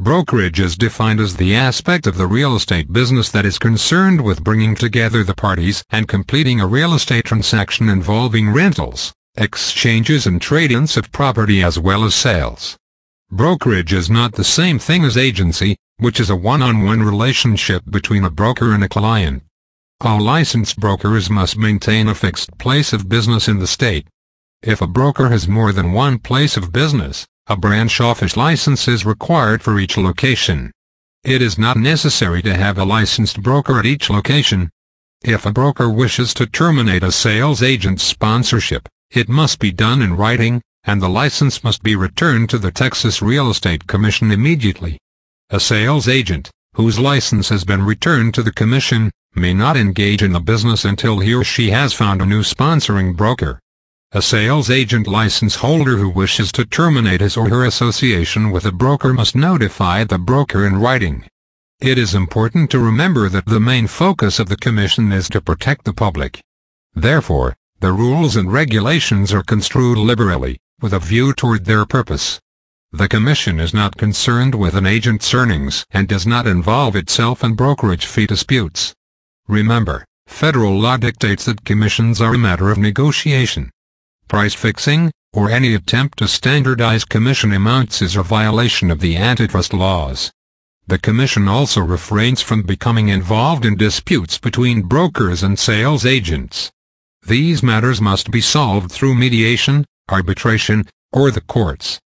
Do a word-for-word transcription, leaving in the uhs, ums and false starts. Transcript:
Brokerage is defined as the aspect of the real estate business that is concerned with bringing together the parties and completing a real estate transaction involving rentals, exchanges and trade-ins of property as well as sales. Brokerage is not the same thing as agency, which is a one-on-one relationship between a broker and a client. All licensed brokers must maintain a fixed place of business in the state. If a broker has more than one place of business, a branch office license is required for each location. It is not necessary to have a licensed broker at each location. If a broker wishes to terminate a sales agent's sponsorship, it must be done in writing, and the license must be returned to the Texas Real Estate Commission immediately. A sales agent, whose license has been returned to the commission, may not engage in the business until he or she has found a new sponsoring broker. A sales agent license holder who wishes to terminate his or her association with a broker must notify the broker in writing. It is important to remember that the main focus of the commission is to protect the public. Therefore, the rules and regulations are construed liberally, with a view toward their purpose. The commission is not concerned with an agent's earnings and does not involve itself in brokerage fee disputes. Remember, federal law dictates that commissions are a matter of negotiation. Price fixing, or any attempt to standardize commission amounts is a violation of the antitrust laws. The commission also refrains from becoming involved in disputes between brokers and sales agents. These matters must be solved through mediation, arbitration, or the courts.